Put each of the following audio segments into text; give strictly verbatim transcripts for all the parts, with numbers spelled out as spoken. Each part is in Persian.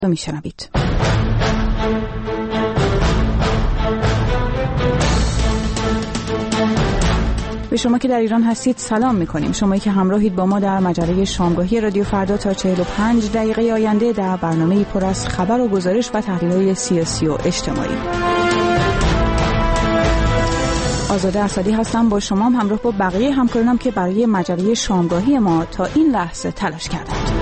میشنوید. به شما که در ایران هستید سلام میکنیم. شمایی که همراهید با ما در مجله شامگاهی رادیو فردا تا چهل و پنج دقیقه آینده در برنامه پر از خبر و گزارش و تحلیل‌های سیاسی و اجتماعی. آزاده اسدی هستم، با شما هم همراه با بقیه همکارانم که برای مجله شامگاهی ما تا این لحظه تلاش کردند.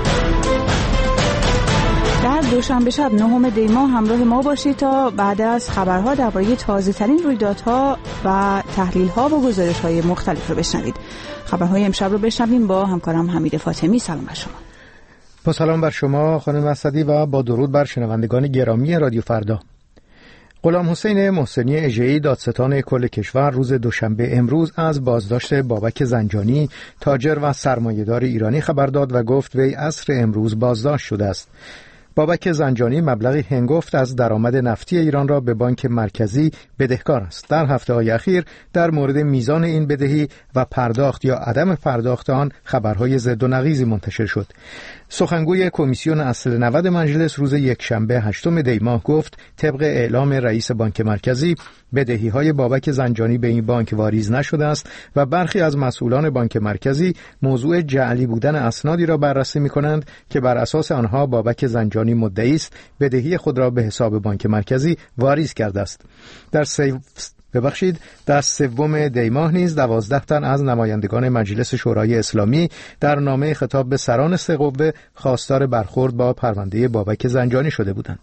در دوشنبه شب نهم دی ماه همراه ما باشید تا بعد از خبرها درباره تازه‌ترین رویدادها و تحلیل‌ها و گزارش‌های مختلف رو بشنوید. خبرهای امشب رو بشنویم با همکارم حمید فاطمی. سلام بر شما. با سلام بر شما خانم اسدی و با درود بر شنوندگان گرامی رادیو فردا. غلام حسین محسنی اژه‌ای دادستان کل کشور روز دوشنبه امروز از بازداشت بابک زنجانی تاجر و سرمایه‌دار ایرانی خبر داد و گفت وی عصر امروز بازداشت شده است. بابک زنجانی مبلغی هنگفت از درآمد نفتی ایران را به بانک مرکزی بدهکار است. در هفته‌های اخیر در مورد میزان این بدهی و پرداخت یا عدم پرداخت آن خبرهای ضد و نقیضی منتشر شد. سخنگوی کمیسیون اصل نود مجلس روز یکشنبه هشتم دی ماه گفت طبق اعلام رئیس بانک مرکزی بدهی‌های بابک زنجانی به این بانک واریز نشده است و برخی از مسئولان بانک مرکزی موضوع جعلی بودن اسنادی را بررسی می‌کنند که بر اساس آنها بابک زنجانی مدعی است بدهی خود را به حساب بانک مرکزی واریز کرده است. در سیو ببخشید در سوم دی ماه نیز دوازده تن از نمایندگان مجلس شورای اسلامی در نامه خطاب به سران سه قوه خواستار برخورد با پرونده بابک زنجانی شده بودند.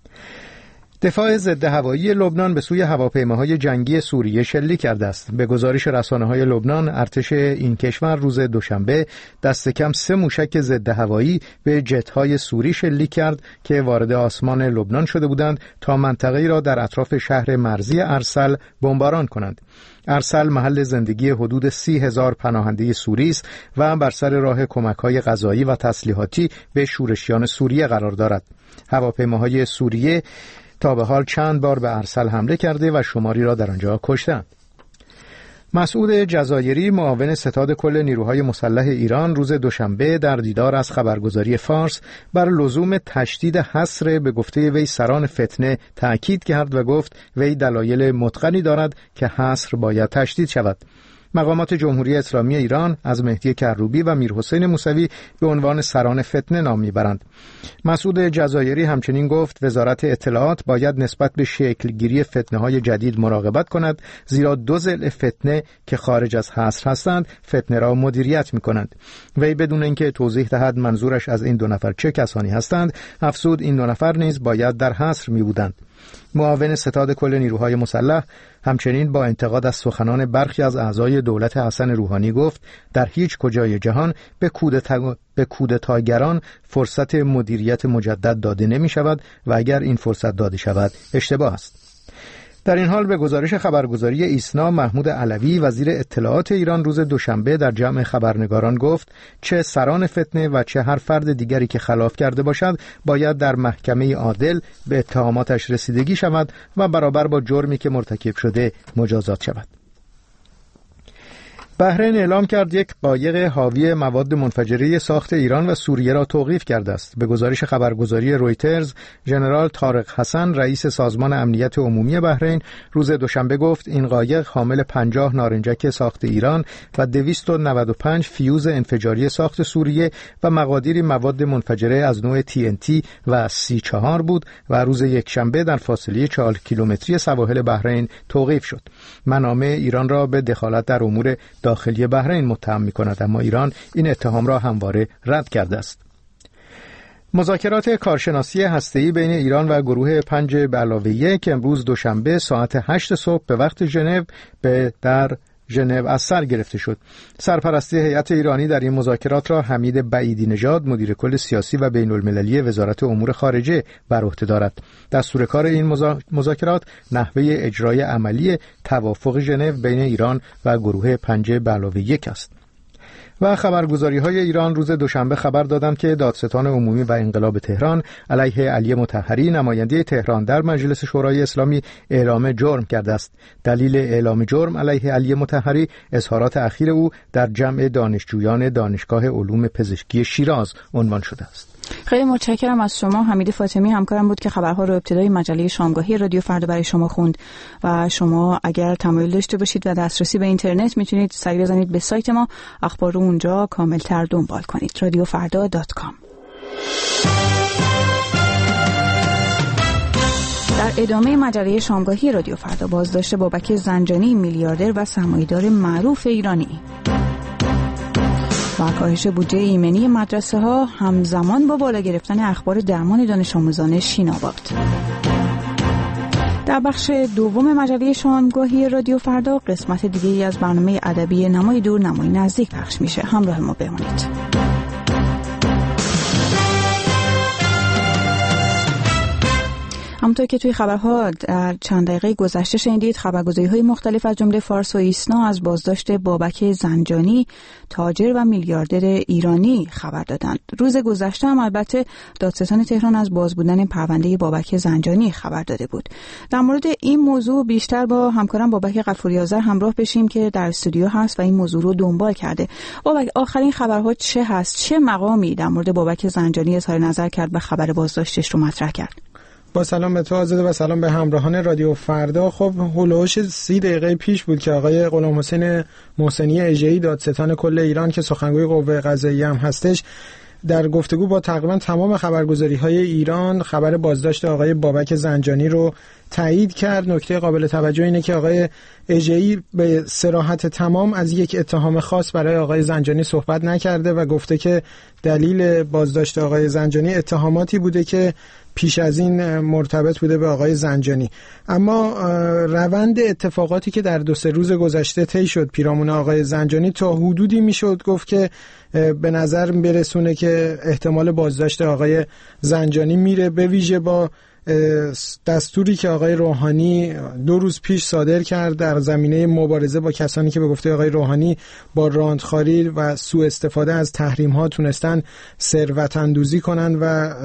دفاع ضد هوایی لبنان به سوی هواپیماهای جنگی سوریه شلیک کرده است. به گزارش رسانه‌های لبنان، ارتش این کشور روز دوشنبه دست کم سه موشک ضد هوایی به جت‌های سوری شلیک کرد که وارد آسمان لبنان شده بودند تا منطقه‌ای را در اطراف شهر مرزی ارسل بمباران کنند. ارسل محل زندگی حدود سی هزار پناهنده سوری است و بر سر راه کمک‌های غذایی و تسلیحاتی به شورشیان سوریه قرار دارد. هواپیماهای سوریه تا به حال چند بار به ارسل حمله کرده و شماری را در آنجا کشتند. مسعود جزایری معاون ستاد کل نیروهای مسلح ایران روز دوشنبه در دیدار از خبرگزاری فارس بر لزوم تشدید حصر به گفته وی سران فتنه تأکید کرد و گفت وی دلایل متقنی دارد که حصر باید تشدید شود. مقامات جمهوری اسلامی ایران از مهدی کروبی و میرحسین موسوی به عنوان سران فتنه نام میبرند. مسعود جزایری همچنین گفت وزارت اطلاعات باید نسبت به شکلگیری فتنه‌های جدید مراقبت کند، زیرا دو ضلع فتنه که خارج از حصر هستند فتنه را مدیریت میکنند. وی بدون اینکه توضیح دهد منظورش از این دو نفر چه کسانی هستند افزود این دو نفر نیز باید در حصر میبودند. معاون ستاد کل نیروهای مسلح همچنین با انتقاد از سخنان برخی از اعضای دولت حسن روحانی گفت در هیچ کجای جهان به کودتا به کودتاگران فرصت مدیریت مجدد داده نمی شود و اگر این فرصت داده شود اشتباه است. در این حال به گزارش خبرگزاری ایسنا محمود علوی وزیر اطلاعات ایران روز دوشنبه در جمع خبرنگاران گفت چه سران فتنه و چه هر فرد دیگری که خلاف کرده باشد باید در محکمه عادل به اتهاماتش رسیدگی شود و برابر با جرمی که مرتکب شده مجازات شود. بحرین اعلام کرد یک قایق حاوی مواد منفجره ساخت ایران و سوریه را توقیف کرده است. به گزارش خبرگزاری رویترز، ژنرال طارق حسن رئیس سازمان امنیت عمومی بحرین روز دوشنبه گفت این قایق حامل پنجاه نارنجک ساخت ایران و دویست و نود و پنج فیوز انفجاری ساخت سوریه و مقادیری مواد منفجره از نوع تی ان تی و سی چهار بود و روز یکشنبه در فاصله چهار کیلومتری سواحل بحرین توقیف شد. منابع ایران را به دخالت در امور داخلی بحرین متهم می‌کند، اما ایران این اتهام را همواره رد کرده است. مذاکرات کارشناسی هسته‌ای بین ایران و گروه پنج به علاوه یک امروز دوشنبه ساعت هشت صبح به وقت ژنو به در ژنو از سر گرفته شد. سرپرستی هیئت ایرانی در این مذاکرات را حمید بعیدی نژاد مدیر کل سیاسی و بین المللی وزارت امور خارجه بر عهده دارد. دستور کار این مذاکرات نحوه اجرای عملی توافق ژنو بین ایران و گروه پنج به علاوه یک است. و خبرگزاری‌های ایران روز دوشنبه خبر دادند که دادستان عمومی و انقلاب تهران علیه علی مطهری نماینده تهران در مجلس شورای اسلامی اعلام جرم کرده است. دلیل اعلام جرم علیه علی مطهری اظهارات اخیر او در جمع دانشجویان دانشگاه علوم پزشکی شیراز عنوان شده است. خیلی متشکرم از شما. حمید فاطمی همکارم بود که خبرها رو ابتدای مجله شامگاهی رادیو فردا برای شما خوند و شما اگر تمایل داشته باشید و دسترسی به اینترنت میتونید سری بزنید به سایت ما، اخبار رو اونجا کاملتر دنبال کنید. رادیو فردا دات کام. در ادامه مجله شامگاهی رادیو فردا، بازداشت بابک زنجانی، میلیاردر و سرمایه‌دار معروف ایرانی و کاهش بودجه ایمنی مدرسه ها همزمان با بالا گرفتن اخبار درمان دانش آموزان شیناباد. در بخش دوم مجله شامگاهی رادیو فردا، قسمت دیگه‌ای از برنامه ادبی نمای دور نمای نزدیک پخش میشه. همراه ما بمونید. همونطور که توی خبرها در چند دقیقه گذشته شنیدید، خبرگزاری‌های مختلف از جمله فارس و ایسنا از بازداشت بابک زنجانی، تاجر و میلیاردر ایرانی خبر دادند. روز گذشته هم البته دادستان تهران از باز بودن پرونده بابک زنجانی خبر داده بود. در مورد این موضوع بیشتر با همکارم بابک غفوری آذر همراه بشیم که در استودیو هست و این موضوع رو دنبال کرده. بابک، آخرین خبرها چه هست؟ چه مقامی در مورد بابک زنجانی اظهار نظر کرد و خبر بازداشتش رو مطرح کرد؟ با سلام به تو آزاده و سلام به همراهان رادیو فردا. خب هولوش سی دقیقه پیش بود که آقای غلامحسین محسنی اژه‌ای دادستان کل ایران که سخنگوی قوه قضاییه هم هستش، در گفتگو با تقریبا تمام خبرگزاری‌های ایران خبر بازداشت آقای بابک زنجانی رو تایید کرد. نکته قابل توجه اینه که آقای اژه‌ای به صراحت تمام از یک اتهام خاص برای آقای زنجانی صحبت نکرده و گفته که دلیل بازداشت آقای زنجانی اتهاماتی بوده که پیش از این مرتبط بوده به آقای زنجانی. اما روند اتفاقاتی که در دو سه روز گذشته طی شد پیرامون آقای زنجانی تا حدودی میشد گفت که به نظر برسونه که احتمال بازداشت آقای زنجانی میره، به ویژه با دستوری که آقای روحانی دو روز پیش صادر کرد در زمینه مبارزه با کسانی که به گفته آقای روحانی با راندخواری و سوء استفاده از تحریم ها تونستن ثروت اندوزی کنند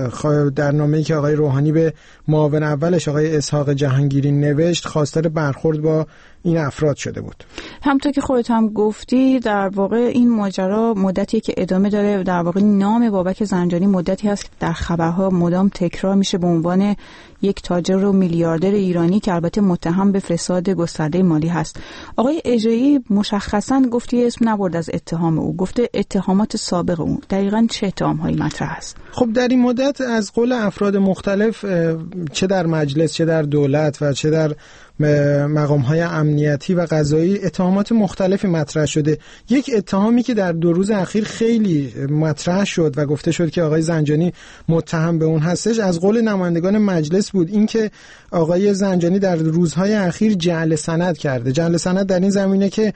و در نامه‌ای که آقای روحانی به معاون اولش آقای اسحاق جهانگیری نوشت خواستار برخورد با این افراد شده بود. همونطور که خودت هم گفتی در واقع این ماجرا مدتی که ادامه داره. در واقع نام بابک زنجانی مدتی هست که در خبرها مدام تکرار میشه به عنوان یک تاجر و میلیاردر ایرانی که البته متهم به فساد گسترده مالی هست. آقای اژه‌ای مشخصاً گفتی اسم نبرد از اتهام او، گفته اتهامات سابق او. دقیقاً چه اتهام‌هایی مطرح است؟ خب در این مدت از قول افراد مختلف چه در مجلس چه در دولت و چه در مقام‌های امنیتی و قضایی اتهامات مختلفی مطرح شده. یک اتهامی که در دو روز اخیر خیلی مطرح شد و گفته شد که آقای زنجانی متهم به اون هستش از قول نمایندگان مجلس بود، این که آقای زنجانی در روزهای اخیر جعل سند کرده. جعل سند در این زمینه که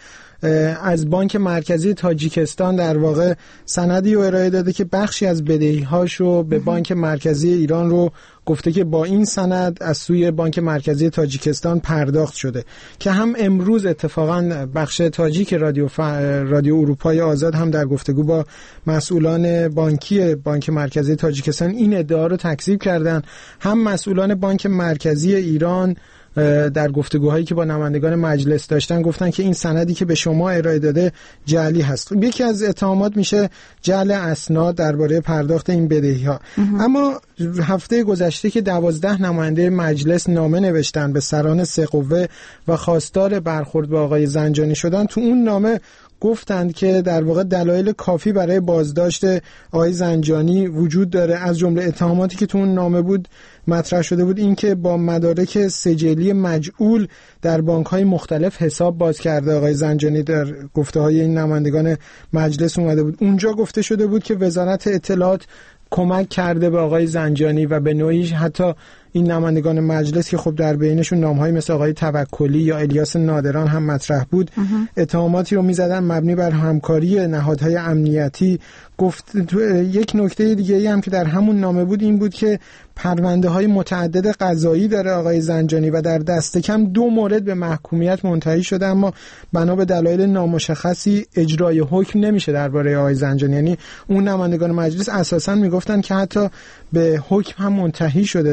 از بانک مرکزی تاجیکستان در واقع سندی رو ارائه داده که بخشی از بدهی‌هاشو به بانک مرکزی ایران رو گفته که با این سند از سوی بانک مرکزی تاجیکستان پرداخت شده، که هم امروز اتفاقا بخش تاجیک رادیو ف... رادیو اروپای آزاد هم در گفتگو با مسئولان بانکی بانک مرکزی تاجیکستان این ادعا رو تکذیب کردن. هم مسئولان بانک مرکزی ایران در گفتگوهایی که با نمایندگان مجلس داشتن گفتن که این سندی که به شما ارائه داده جعلی هست. یکی از اتهامات میشه جعل اسناد درباره پرداخت این بدهی‌ها. اما هفته گذشته که دوازده نماینده مجلس نامه نوشتن به سران سه قوه و خواستار برخورد با آقای زنجانی شدن، تو اون نامه گفتند که در واقع دلایل کافی برای بازداشت آقای زنجانی وجود داره. از جمله اتهاماتی که تو اون نامه بود مطرح شده بود این که با مدارک سجلی مجعول در بانک‌های مختلف حساب باز کرده آقای زنجانی. در گفته‌های این نمایندگان مجلس اومده بود، اونجا گفته شده بود که وزارت اطلاعات کمک کرده به آقای زنجانی و به نوعی حتی این نمایندگان مجلس که خب در بینشون نام‌های مثل آقای توکلی یا الیاس نادران هم مطرح بود اتهاماتی رو می‌زدن مبنی بر همکاری نهادهای امنیتی. گفت یک نکته دیگه‌ای هم که در همون نامه بود این بود که پرونده‌های متعدد قضایی داره آقای زنجانی و در دست کم دو مورد به محکومیت منتهی شده، اما بنا به دلایل نامشخصی اجرای حکم نمیشه درباره آقای زنجانی. یعنی اون نمایندگان مجلس اساساً میگفتن که حتی به حکم هم منتهی شده در قبال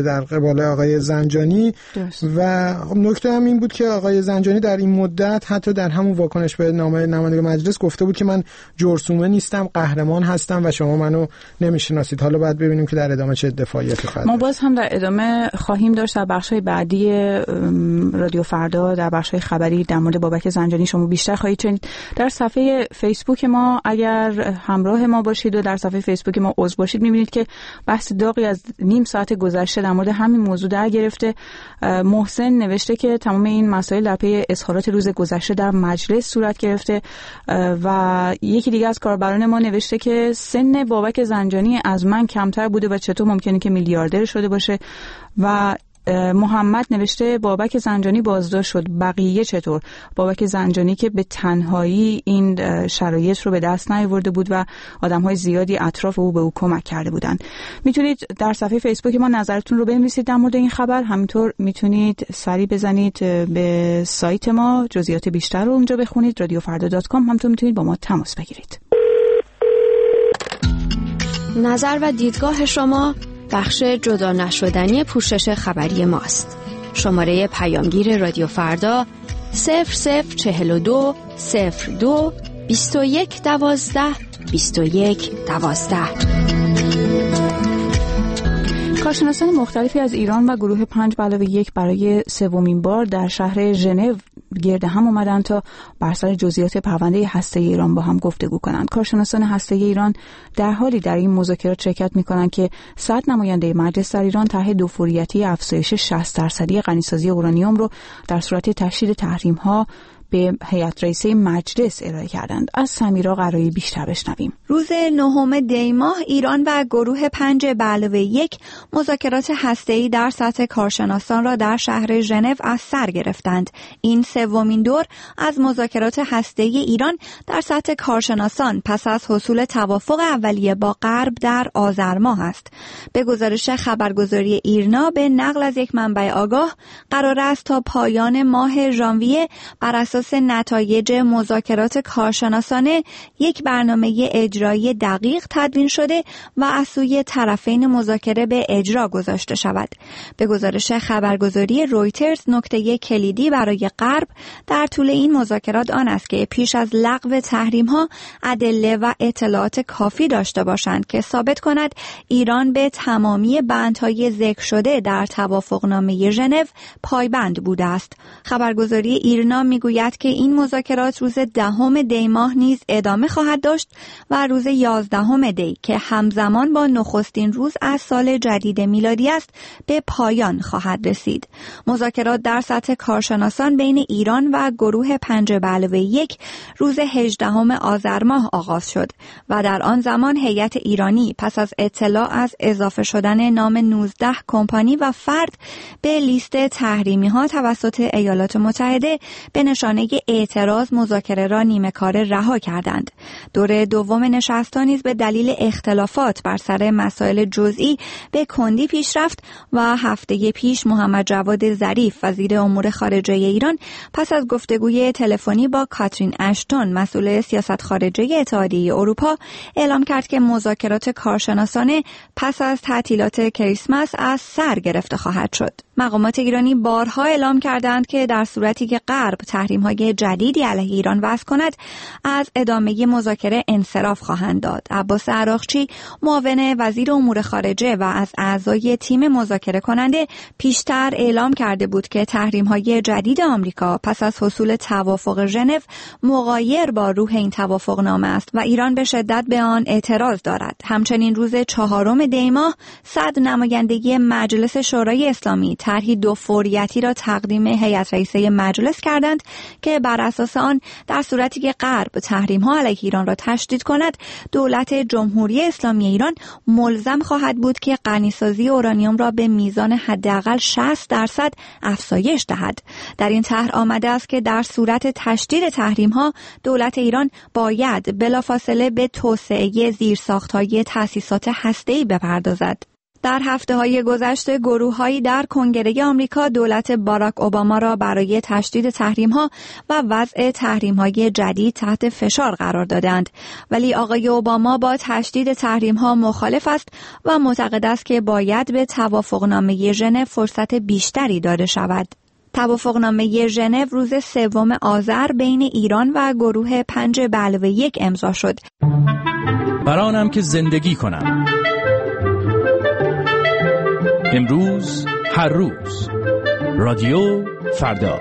بالای آقای زنجانی درست. و نکته هم این بود که آقای زنجانی در این مدت حتی در همون واکنش به نامه نماینده مجلس گفته بود که من جرثومه نیستم، قهرمان هستم و شما منو نمیشناسید. حالا بعد ببینیم که در ادامه چه دفاعیاتی خواهد. ما باز هم در ادامه خواهیم داشت در بخش‌های بعدی رادیو فردا، در بخش‌های خبری در مورد بابک زنجانی شما بیشتر خواهید شنید. در صفحه فیسبوک ما اگر همراه ما باشید و در صفحه فیسبوک ما عضو باشید می‌بینید که بحث داغی از نیم ساعت گذشته در مورد همین موضوع در گرفته. محسن نوشته که تمام این مسائل در پی اظهارات روز گذشته در مجلس صورت گرفته و یکی دیگه از کاربران ما نوشته که سن بابک زنجانی از من کمتر بوده و چطور ممکنه که میلیاردر شده باشه. و محمد نوشته بابک زنجانی بازداشت شد، بقیه چطور؟ بابک زنجانی که به تنهایی این شرایط رو به دست نیاورده بود و آدم‌های زیادی اطراف او به او کمک کرده بودند. میتونید در صفحه فیسبوک ما نظرتون رو بنویسید در مورد این خبر. همینطور میتونید سری بزنید به سایت ما، جزئیات بیشتر رو اونجا بخونید، رادیو فردا دات کام. همینطور میتونید با ما تماس بگیرید. نظر و دیدگاه شما بخش جدا نشدنی پوشش خبری ماست. شماره پیامگیر رادیو فردا صفر صفر چهل و دو صفر دو بیست و یک دوازده بیست و یک دوازده. کارشناسان مختلفی از ایران و گروه پنج به علاوه یک برای سومین بار در شهر ژنو گرد هم اومدن تا بر سر جزئیات پرونده هسته‌ای ایران با هم گفتگو کنند. کارشناسان هسته‌ای ایران در حالی در این مذاکرات شرکت می‌کنند که صد نماینده مجلس در ایران طرح دوفوریتی افزایش شصت درصدی غنیسازی اورانیوم رو در صورت تشدید تحریم‌ها به هیئت رئیسه مجلس ارائه کردند. از سمیرا قرایی بیشتر بشنویم. روز نهم دی ماه ایران و گروه پنج به علاوه یک مذاکرات هسته‌ای در سطح کارشناسان را در شهر ژنو از سر گرفتند. این سومین دور از مذاکرات هسته‌ای ایران در سطح کارشناسان پس از حصول توافق اولیه با غرب در آذر ماه است. به گزارش خبرگزاری ایرنا به نقل از یک منبع آگاه، قرار است تا پایان ماه ژانویه بر اساس نتایج مذاکرات کارشناسانه یک برنامه اجرایی دقیق تدوین شده و از سوی طرفین مذاکره به اجرا گذاشته شود. به گزارش خبرگزاری رویترز، نکته کلیدی برای غرب در طول این مذاکرات آن است که پیش از لغو تحریم‌ها ادله و اطلاعات کافی داشته باشند که ثابت کند ایران به تمامی بندهای ذکر شده در توافقنامه ژنو پایبند بوده است. خبرگزاری ایرنا میگوید که این مذاکرات روز دهم دی ماه نیز ادامه خواهد داشت و روز یازدهم دی که همزمان با نخستین روز از سال جدید میلادی است به پایان خواهد رسید. مذاکرات در سطح کارشناسان بین ایران و گروه پنج به علاوه یک روز هجدهم آذر ماه آغاز شد و در آن زمان هیئت ایرانی پس از اطلاع از اضافه شدن نام نوزده کمپانی و فرد به لیست تحریمی ها توسط ایالات متحده به نشانه اعتراض مذاکره را نیمه کاره رها کردند. دور دوم نشست‌ها نیز به دلیل اختلافات بر سر مسائل جزئی به کندی پیش رفت و هفته پیش محمد جواد ظریف وزیر امور خارجه ایران پس از گفتگوی تلفنی با کاترین اشتون مسئول سیاست خارجه اتحادیه اروپا اعلام کرد که مذاکرات کارشناسانه پس از تعطیلات کریسمس از سر گرفته خواهد شد. مقامات ایرانی بارها اعلام کردند که در صورتی که غرب تحریم‌های جدیدی علیه ایران وضع کند از ادامه مذاکره انصراف خواهند داد. عباس عراقچی معاون وزیر امور خارجه و از اعضای تیم مذاکره کننده پیشتر اعلام کرده بود که تحریم‌های جدید آمریکا پس از حصول توافق ژنو مغایر با روح این توافقنامه است و ایران به شدت به آن اعتراض دارد. همچنین روز چهارم دی ماه صد نمایندگی مجلس شورای اسلامی طرحی دوفوریتی را تقدیم هیئت رئیسه مجلس کردند که بر اساس آن در صورتی که غرب تحریم‌ها علیه ایران را تشدید کند، دولت جمهوری اسلامی ایران ملزم خواهد بود که غنیسازی اورانیوم را به میزان حداقل شصت درصد افزایش دهد. در این طرح آمده است که در صورت تشدید تحریم‌ها دولت ایران باید بلافاصله به توسعه زیرساخت‌های تأسیسات هسته‌ای بپردازد. در هفته‌های گذشته گروه‌هایی در کنگره آمریکا دولت باراک اوباما را برای تشدید تحریم‌ها و وضع تحریم‌های جدید تحت فشار قرار دادند، ولی آقای اوباما با تشدید تحریم‌ها مخالف است و معتقد است که باید به توافقنامه ژنو فرصت بیشتری داده شود. توافقنامه ژنو روز سوم آذر بین ایران و گروه پنج به علاوه یک امضا شد. برانم که زندگی کنم. امروز هر روز رادیو فردا.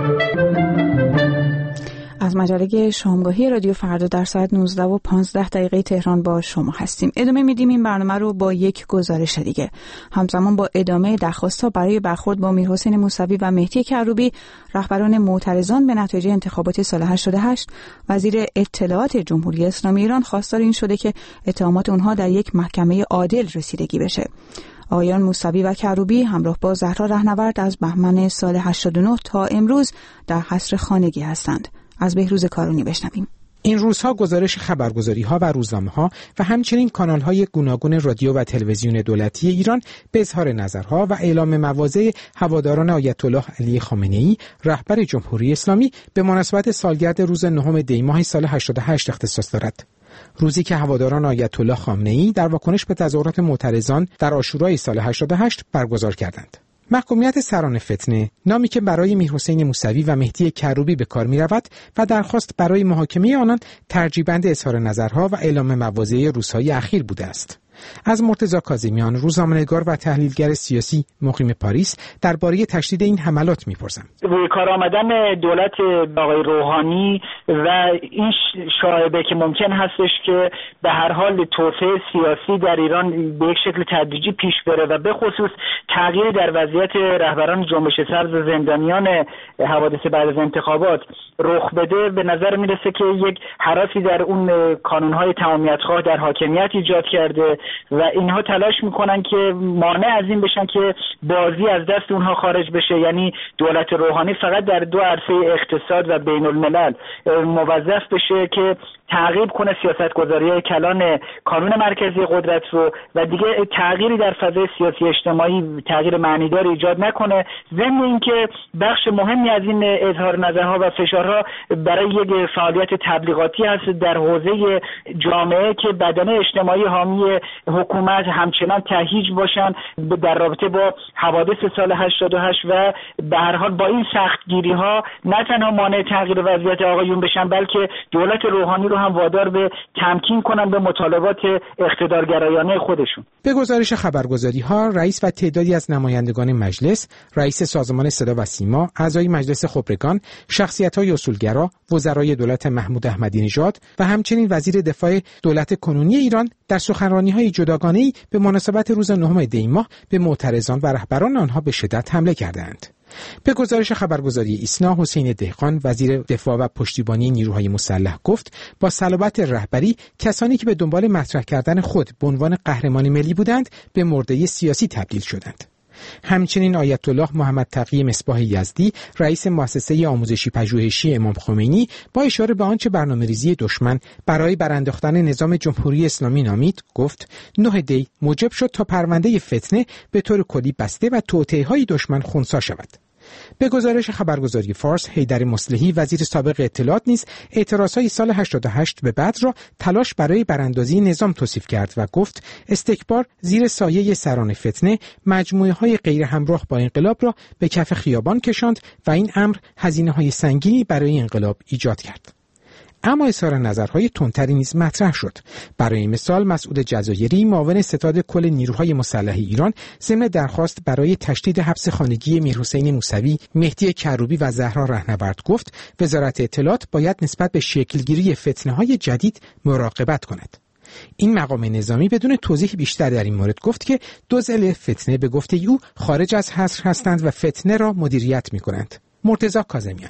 از مجله شامگاهی رادیو فردا در ساعت نوزده و پانزده دقیقه تهران با شما هستیم. ادامه میدیم این برنامه رو با یک گزارش دیگه. همزمان با ادامه درخواست‌ها برای برخورد با میرحسین موسوی و مهدی کروبی، رهبران معترضان به نتایج انتخابات سال هشتاد و هشت، وزیر اطلاعات جمهوری اسلامی ایران خواستار این شده که اتهامات اونها در یک محکمه عادل رسیدگی بشه. آقایان موسوی و کروبی همراه با زهرا رهنورد از بهمن سال هشتاد و نه تا امروز در حصر خانگی هستند. از بهروز کارونی بشنویم. این روزها گزارش خبرگزاری‌ها و روزنامه‌ها و همچنین کانال‌های گوناگون رادیو و تلویزیون دولتی ایران به اظهار نظرها و اعلام مواضع هواداران آیت الله علی خامنه‌ای رهبر جمهوری اسلامی به مناسبت سالگرد روز نهم دی ماه سال هشتاد و هشت اختصاص دارد. روزی که هواداران آیت الله خامنه‌ای در واکنش به تظاهرات معترضان در عاشورای سال هشتاد و هشت برگزار کردند. محکومیت سران فتنه، نامی که برای میرحسین موسوی و مهدی کروبی به کار می‌رود و درخواست برای محاکمه آنان ترجیبند اظهار نظرها و اعلام مواضع روزهای اخیر بوده است. از مرتضی کاظمیان، روزنامه‌نگار و تحلیلگر سیاسی مقیم پاریس، درباره تشدید این حملات می‌پرسم. روی کار آمدن دولت آقای روحانی و این شایعه که ممکن هستش که به هر حال توسعه سیاسی در ایران به یک شکل تدریجی پیش بره و به خصوص تغییری در وضعیت رهبران جنبش سبز و زندانیان حوادث بعد از انتخابات رخ بده، به نظر میرسه که یک هراسی در اون کانون‌های تمامیت‌خواه در حاکمیت ایجاد کرده و اینها تلاش میکنن که مانع از این بشن که بازی از دست اونها خارج بشه، یعنی دولت روحانی فقط در دو عرصه اقتصاد و بین الملل موظف بشه که تعقیب کنه سیاستگذاری کلان کانون مرکزی قدرت رو و دیگه تغییری در فضای سیاسی اجتماعی، تغییر معنیدار ایجاد نکنه. ضمن اینکه بخش مهمی از این اظهار نظرها و فشارها برای یک فعالیت تبلیغاتی هست در حوزه جامعه که بدنه اجتماعی حامی حکومت همچنان تهییج باشن در رابطه با حوادث سال هشتاد و هشت و به هر حال با این سختگیری ها نه تنها مانع تغییر وضعیت آقایون بشن بلکه دولت روحانی رو هم وادار به تمکین کنن به مطالبات اقتدارگرایانه خودشون. به گزارش خبرگزاری‌ها، رئیس و تعدادی از نمایندگان مجلس، رئیس سازمان صدا و سیما، اعضای مجلس خبرگان، شخصیت‌های اصولگرا، وزرای دولت محمود احمدی نژاد و همچنین وزیر دفاع دولت کنونی ایران در سخنرانی‌های جداگانه‌ای به مناسبت روز نهم دی ماه به معترضان و رهبران آنها به شدت حمله کردند. به گزارش خبرگزاری ایسنا، حسین دهقان، وزیر دفاع و پشتیبانی نیروهای مسلح گفت با صلابت رهبری کسانی که به دنبال مطرح کردن خود به عنوان قهرمان ملی بودند به مرده سیاسی تبدیل شدند. همچنین آیت الله محمد تقی مصباح یزدی، رئیس مؤسسه آموزشی پژوهشی امام خمینی، با اشاره به آنچه برنامه‌ریزی دشمن برای برانداختن نظام جمهوری اسلامی نامید، گفت نه دی موجب شد تا پرونده فتنه به طور کلی بسته و توطئه‌های دشمن خنثی شود. به گزارش خبرگزاری فارس، حیدر مصلحی، وزیر سابق اطلاعات نیز اعتراضهای سال هشتاد و هشت به بعد را تلاش برای براندازی نظام توصیف کرد و گفت استکبار زیر سایه سران فتنه مجموعه‌های غیر همراه با انقلاب را به کف خیابان کشاند و این امر هزینه‌های سنگینی برای انقلاب ایجاد کرد. اما اظهار نظرهای تندتری نیز مطرح شد. برای مثال مسعود جزایری، معاون ستاد کل نیروهای مسلح ایران، ضمن درخواست برای تشدید حبس خانگی میرحسین موسوی، مهدی کروبی و زهرا رهنورد گفت وزارت اطلاعات باید نسبت به شکلگیری فتنه‌های جدید مراقبت کند. این مقام نظامی بدون توضیح بیشتر در این مورد گفت که دو ضلع فتنه به گفته او خارج از حصر هستند و فتنه را مدیریت می‌کنند. مرتضی کاظمیان: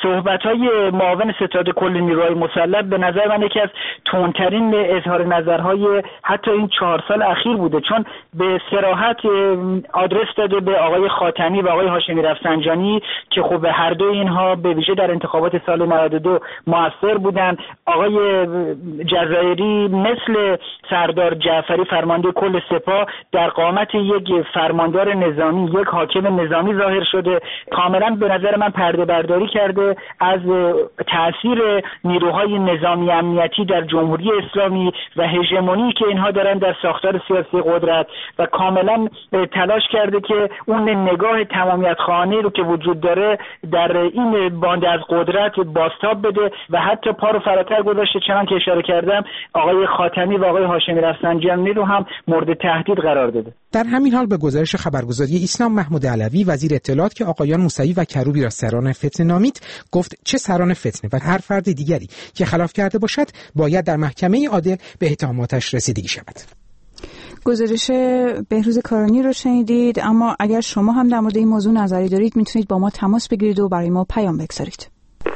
صحبت‌های معاون ستاد کل نیروهای مسلح به نظر من یکی از تندترین اظهار نظرهای حتی این چهار سال اخیر بوده، چون به صراحت آدرس داده به آقای خاتمی و آقای هاشمی رفسنجانی که خب هر دو اینها به ویژه در انتخابات سال نود و دو موثر بودن. آقای جزایری مثل سردار جعفری فرمانده کل سپاه در قامت یک فرماندار نظامی، یک حاکم نظامی ظاهر شده، کاملا به نظر من پرده برداری کرده از تأثیر نیروهای نظامی امنیتی در جمهوری اسلامی و هژمونی که اینها دارن در ساختار سیاسی قدرت و کاملا تلاش کرده که اون نگاه تمامیت خواهانه رو که وجود داره در این باند از قدرت بازتاب بده و حتی پا رو فراتر گذاشته، چنان که اشاره کردم آقای خاتمی و آقای هاشمی رفسنجانی رو هم مورد تهدید قرار داده. در همین حال به گزارش خبرگزاری اسلام محمود علوی وزیر اطلاعات که آقایان موسوی و کروبی را سران فتنه نامید، گفت چه سران فتنه و هر فرد دیگری که خلاف کرده باشد باید در محکمه عادل به اتهاماتش رسیدگی شود. گزارش بهروز کارانی رو شنیدید، اما اگر شما هم در مورد این موضوع نظری دارید میتونید با ما تماس بگیرید و برای ما پیام بگذارید.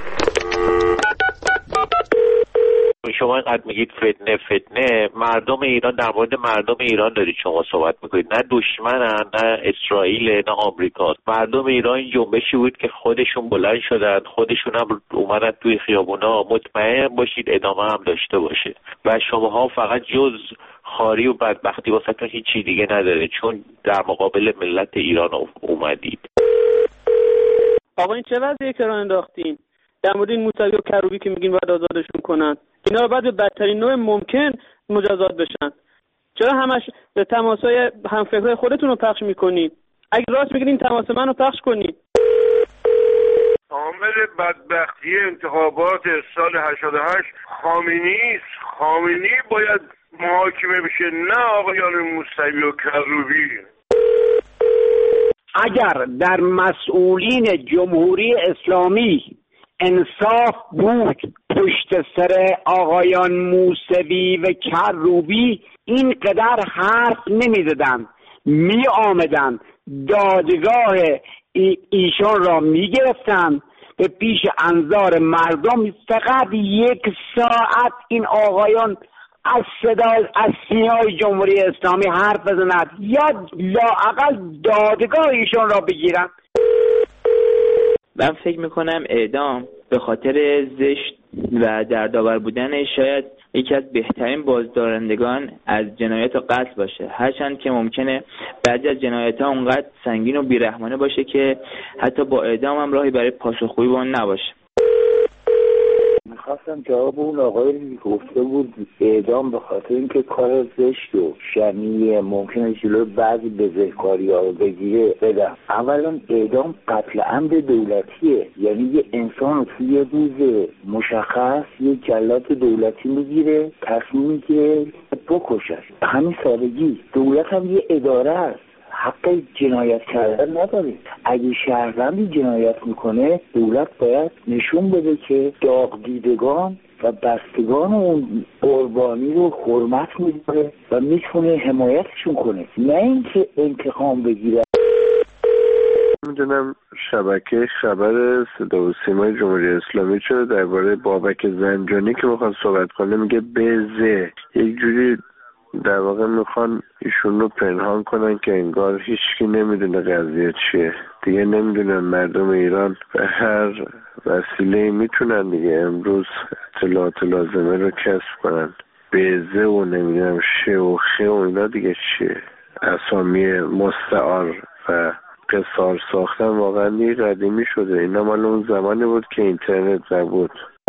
شما اینقدر میگید فتنه فتنه، مردم ایران، در مورد مردم ایران دارید شما صحبت میکنید، نه دشمنن، نه اسرائیل، نه آمریکا. مردم ایران جنبشی بود که خودشون بلند شدن، خودشون هم اومدن توی خیابونا. مطمئن باشید ادامه هم داشته باشه و شماها فقط جز خاری و بدبختی واسهتون هیچی دیگه نداره، چون در مقابل ملت ایران اومدید. آقا این چه وضعیه که راه انداختین؟ در مورد این موسوی و کروبی که میگین باید آزادشون کنن، اینا رو باید به بدترین نوع ممکن مجازات بشن. چرا همش به تماسای همفکرای خودتون رو پخش میکنید؟ اگه راست میگین این تماس منو پخش کنید. عامل بدبختی انتخابات سال هشتاد و هشت خامنه‌ای است. خامنه‌ای باید محاکمه بشه، نه آقایان موسوی و کروبی. اگر در مسئولین جمهوری اسلامی انصاف بود پشت سر آقایان موسوی و کروبی اینقدر حرف نمی زدن، می آمدن دادگاه ای ایشان را می گرفتن به پیش انظار مردم، فقط یک ساعت این آقایان از صدای از سینای جمهوری اسلامی حرف بزنند یا لااقل دادگاه ایشان را بگیرند. من فکر میکنم اعدام به خاطر زشت و دردآور بودن شاید یکی از بهترین بازدارندگان از جنایت و قتل باشه، هرچند که ممکنه بعضی از جنایت ها اونقدر سنگین و بیرحمانه باشه که حتی با اعدام هم راهی برای پاسخگویی به اون نباشه. میخواستم جواب اون آقایی گفته بود اعدام به خاطر اینکه کار زشت و شنیع ممکنه جلوی بعضی بزهکاری ها رو بگیره بدم. اولا اعدام قتل عمد دولتیه، یعنی یه انسان رو توی یه روز مشخص یه جلاد دولتی میگیره تصمیم میگیره بکشش. همین سادگی. دولت هم یه اداره است، حق جنایت کردن نداره. اگه شهروندی جنایت میکنه دولت باید نشون بده که داغ دیدگان و بستگان اون قربانی رو حرمت میکنه و میتونه حمایتشون کنه، نه اینکه انتقام بگیره. میدونم شبکه خبر صدا و سیمای جمهوری اسلامی چرا درباره بابک زنجانی که میخوان صحبت کنه میگه بزه، یک جوری در واقع میخوان ایشون رو پنهان کنن که انگار هیچکی نمیدونه قضیه چیه. دیگه نمیدونن مردم ایران به هر وسیله میتونن دیگه امروز اطلاعات لازمه رو کسب کنن. بیزه و نمیدونم شه و خه و اینا دیگه چیه؟ اسامی مستعار و قصار ساختن واقعا دیگه قدیمی شده. اینا مال اون زمانی بود که اینترنت نبود.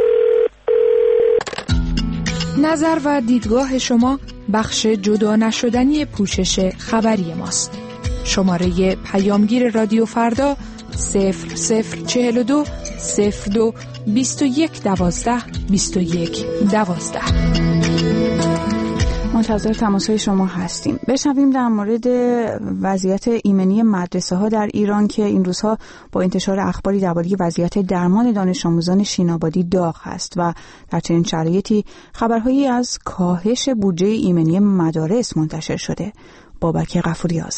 نظر و دیدگاه شما بخش جدا نشدنی پوشش خبری ماست. شماره پیامگیر رادیو فردا صفر صفر چهل و دو صفر دو بیست و یک دوازده بیست و یک دوازده. منتظر تماس‌های شما هستیم. بشنویم در مورد وضعیت ایمنی مدرسه ها در ایران که این روزها با انتشار اخباری درباره وضعیت درمان دانش آموزان شینابادی داغ هست و در چنین شرایطی خبرهایی از کاهش بودجه ایمنی مدارس منتشر شده. بابک غفوری آذر.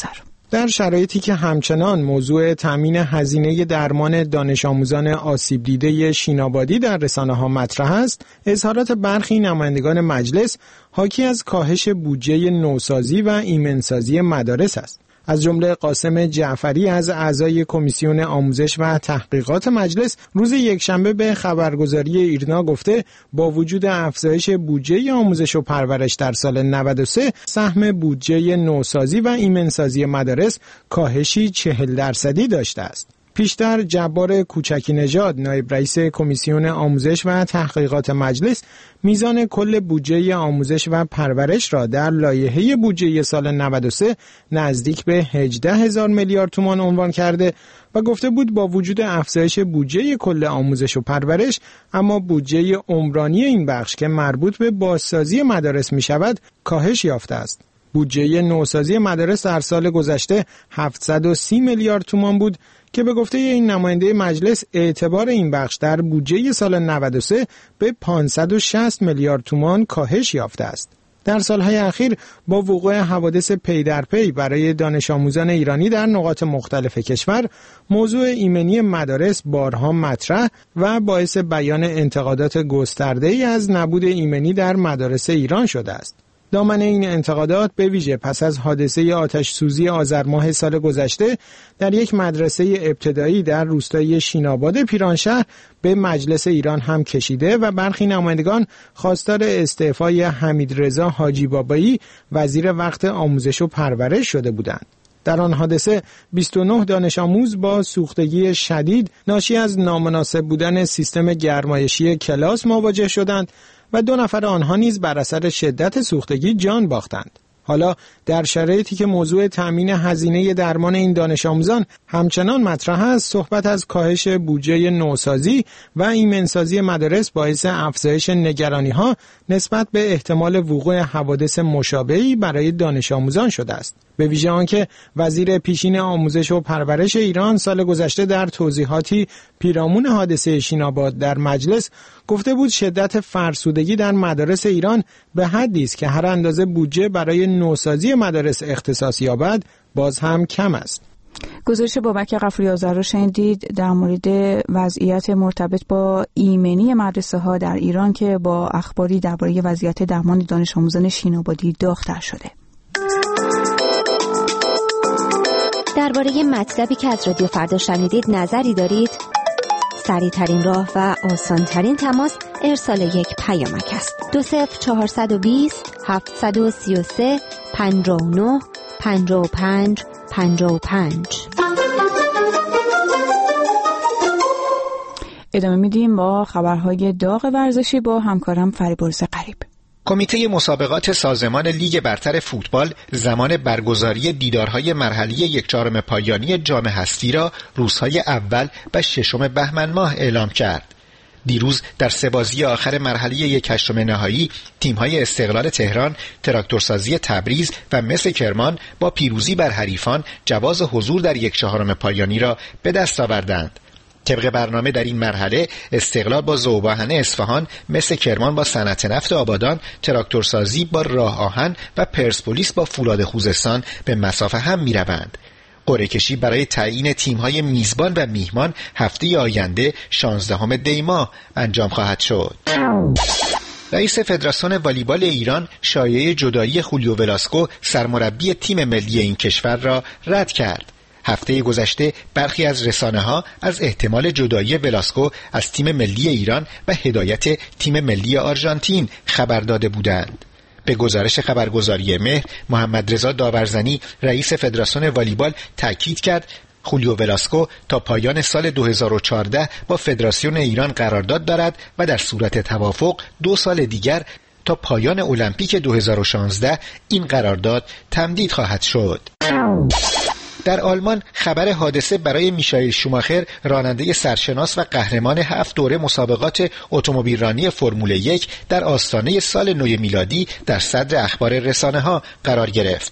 در شرایطی که همچنان موضوع تامین هزینه درمان دانش آموزان آسیب دیده شینابادی در رسانه‌ها مطرح است، اظهارات برخی نمایندگان مجلس حاکی از کاهش بودجه نوسازی و ایمنسازی مدارس است. از جمله قاسم جعفری از اعضای کمیسیون آموزش و تحقیقات مجلس روز یکشنبه به خبرگزاری ایرنا گفته با وجود افزایش بودجه آموزش و پرورش در سال نود و سه، سهم بودجه نوسازی و ایمنسازی مدارس کاهشی چهل درصدی داشته است. پیشتر جبار کوچکی نژاد نایب رئیس کمیسیون آموزش و تحقیقات مجلس میزان کل بودجه آموزش و پرورش را در لایحه بودجه سال نود و سه نزدیک به هجده هزار میلیارد تومان عنوان کرده و گفته بود با وجود افزایش بودجه کل آموزش و پرورش، اما بودجه عمرانی این بخش که مربوط به بازسازی مدارس می شود کاهش یافته است. بودجه نوسازی مدارس در سال گذشته هفتصد و سی میلیارد تومان بود که به گفته این نماینده مجلس اعتبار این بخش در بودجه سال نود و سه به پانصد و شصت میلیارد تومان کاهش یافته است. در سالهای اخیر با وقوع حوادث پی در پی برای دانش آموزان ایرانی در نقاط مختلف کشور، موضوع ایمنی مدارس بارها مطرح و باعث بیان انتقادات گسترده‌ای از نبود ایمنی در مدارس ایران شده است. دامن این انتقادات به ویژه پس از حادثه آتش سوزی آذر ماه سال گذشته در یک مدرسه ابتدایی در روستای شیناباد پیرانشهر به مجلس ایران هم کشیده و برخی نمایندگان خواستار استعفای حمیدرضا حاجی بابایی وزیر وقت آموزش و پرورش شده بودند. در آن حادثه بیست و نه دانش آموز با سوختگی شدید ناشی از نامناسب بودن سیستم گرمایشی کلاس مواجه شدند و دو نفر آنها نیز بر اثر شدت سوختگی جان باختند. حالا در شرایطی که موضوع تامین هزینه درمان این دانش آموزان همچنان مطرح است، صحبت از کاهش بودجه نوسازی و ایمنسازی مدارس باعث افزایش نگرانی‌ها نسبت به احتمال وقوع حوادث مشابهی برای دانش آموزان شده است. به ویژه آنکه وزیر پیشین آموزش و پرورش ایران سال گذشته در توضیحاتی پیرامون حادثه شیناباد در مجلس گفته بود شدت فرسودگی در مدارس ایران به حدی است که هر اندازه بودجه برای نوسازی مدارس اختصاص یابد باز هم کم است. گزارش بابک غفوری آذر رو شنیدید در مورد وضعیت مرتبط با ایمنی مدرسه ها در ایران که با اخباری درباره وضعیت درمان دانش آموزان شینابادی داغ‌تر شده. درباره مطلبی که از رادیو فردا شنیدید نظری دارید؟ سریع ترین راه و آسان ترین تماس ارسال یک پیامک است. دو صفر چهارصد و بیست هفتصد و سی و سه پنجاه و نه پنجاه و پنج پنجاه و پنج. ادامه میدیم با خبرهای داغ ورزشی با همکارم فریبرز قریب. کمیته مسابقات سازمان لیگ برتر فوتبال زمان برگزاری دیدارهای مرحله یک چهارم پایانی جام هستی را روزهای اول و ششم بهمن ماه اعلام کرد. دیروز در سه بازی آخر مرحله یک هشتم نهایی تیم‌های استقلال تهران، تراکتورسازی تبریز و مس کرمان با پیروزی بر حریفان جواز حضور در یک چهارم پایانی را به دست آوردند. طبق برنامه در این مرحله استقلال با ذوباهن اصفهان، مس کرمان با صنعت نفت آبادان، تراکتورسازی با راه آهن و پرسپولیس با فولاد خوزستان به مسافه هم می‌روند. قرعه کشی برای تعیین تیم‌های میزبان و میهمان هفته آینده شانزدهم دی ماه انجام خواهد شد. رئیس فدراسیون والیبال ایران شایعه جدایی خولیو ولاسکو سرمربی تیم ملی این کشور را رد کرد. هفته گذشته برخی از رسانه‌ها از احتمال جدایی ولاسکو از تیم ملی ایران و هدایت تیم ملی آرژانتین خبر داده بودند. به گزارش خبرگزاری مهر، محمد رضا داورزنی رئیس فدراسیون والیبال تاکید کرد خولیو ولاسکو تا پایان سال دو هزار و چهارده با فدراسیون ایران قرارداد دارد و در صورت توافق دو سال دیگر تا پایان المپیک دو هزار و شانزده این قرارداد تمدید خواهد شد. در آلمان خبر حادثه برای میشائیل شوماخر راننده سرشناس و قهرمان هفت دوره مسابقات اتومبیلرانی فرمول یک در آستانه سال نو میلادی در صدر اخبار رسانه‌ها قرار گرفت.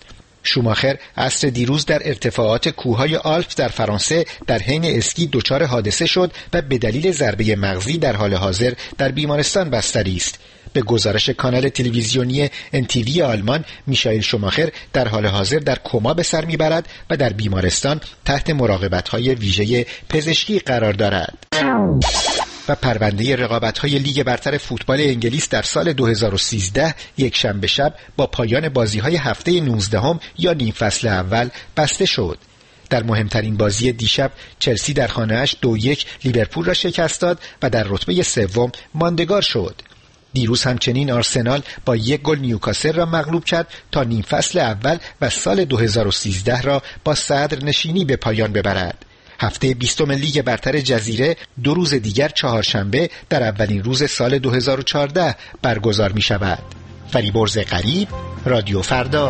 شوماخر عصر دیروز در ارتفاعات کوههای آلپ در فرانسه در حین اسکی دچار حادثه شد و به دلیل ضربه مغزی در حال حاضر در بیمارستان بستری است. به گزارش کانال تلویزیونی ان تی وی آلمان، میشائیل شوماخر در حال حاضر در کما به سر میبرد و در بیمارستان تحت مراقبت‌های ویژه پزشکی قرار دارد. و پرونده رقابت‌های لیگ برتر فوتبال انگلیس در سال دو هزار و سیزده یک شنبه شب با پایان بازی‌های هفته نوزدهم یا نیم فصل اول بسته شد. در مهمترین بازی دیشب چلسی در خانه‌اش دو یک لیورپول را شکست داد و در رتبه سوم ماندگار شد. دیروز همچنین آرسنال با یک گل نیوکاسل را مغلوب کرد تا نیم فصل اول و سال دو هزار و سیزده را با صدر نشینی به پایان ببرد. هفته بیستم لیگ برتر جزیره دو روز دیگر چهارشنبه در اولین روز سال دو هزار و چهارده برگزار می شود. فریبرز غریب، رادیو فردا.